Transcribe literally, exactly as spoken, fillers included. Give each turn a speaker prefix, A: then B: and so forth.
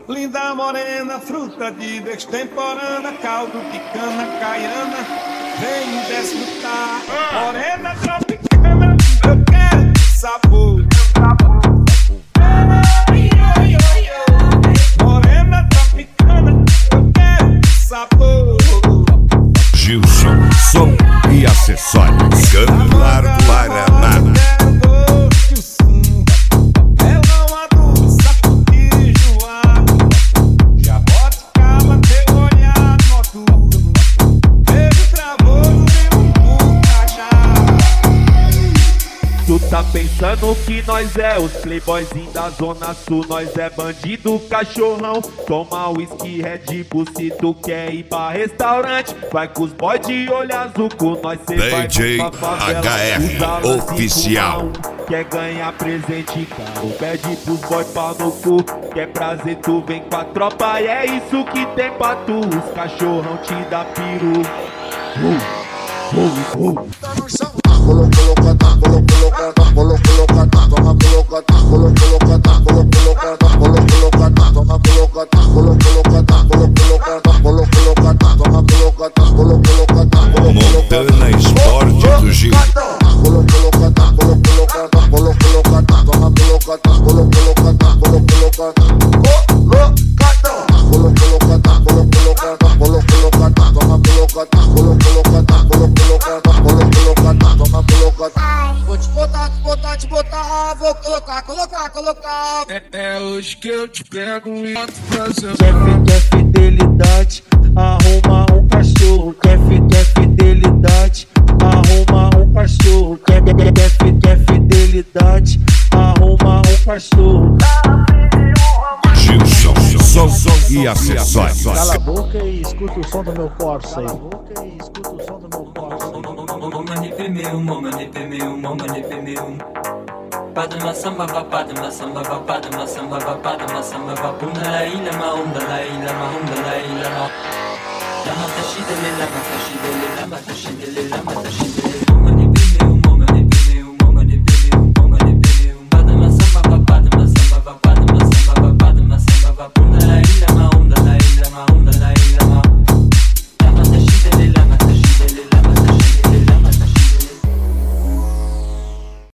A: Linda morena, fruta de destemporânea, caldo de cana caiana, vem desfrutar. Morena tropicana, eu quero sabor. Morena tropicana, eu quero sabor.
B: Gilson, som e acessórios. Campo Largo, Paraná.
C: Tu tá pensando que nós é os playboyzinhos da zona sul, nós é bandido cachorrão. Toma whisky, Red Bull, se tu quer ir pra restaurante, vai com os boy de olho azul, com nós cê vai
B: D J
C: pra favela,
B: H R
C: usa lance
B: oficial.
C: com mão. Quer ganhar presente, caro, pede pros boy pau no cu. Quer prazer, tu vem com a tropa e é isso que tem pra tu. Os cachorrão te dá piru. Uh, uh, uh.
D: Tá no chão. Colo, coloca, tá, colo, coloca, tá, colo, coloca, tá, toma, coloca, tá, colo, coloca, tá, colo, coloca, tá, colo, coloca, tá, toma, coloca, tá, colo, coloca, tá, colo, coloca, tá, colo, coloca, tá, toma, coloca, tá, colo, coloca, tá, colo,
B: Montana Esporte do Gil.
D: colo, coloca, tá, colo, coloca, tá, colo, coloca, tá, toma, coloca, tá, colo, coloca, tá, colo, coloca, tá, colo, coloca, tá, colo, coloca, tá, colo, coloca, tá, toma, coloca, tá, colo, coloca, tá, colo, coloca, tá, colo, coloca, tá, toma, coloca, tá. Vou te botar, te botar, te botar, vou colocar, colocar, colocar.
E: É, é hoje que eu te pego e boto pra cima.
F: Quer, quer fidelidade, arruma um cachorro. Quer, quer fidelidade, arruma um cachorro. Quer, quer, quer, quer fidelidade, arruma um cachorro.
B: Gilson, som, som e acessórios.
F: Cala a boca e escuta o som do meu Corsa aí. Cala a boca e escuta o som do meu Corsa aí.
G: Pas de ma samba va, pas de ma samba va, pas de ma samba va, pas de ma samba va. Pum la ila ma um la ila ma um la ila ma. La matashi de la matashi de la matashi de la matashi de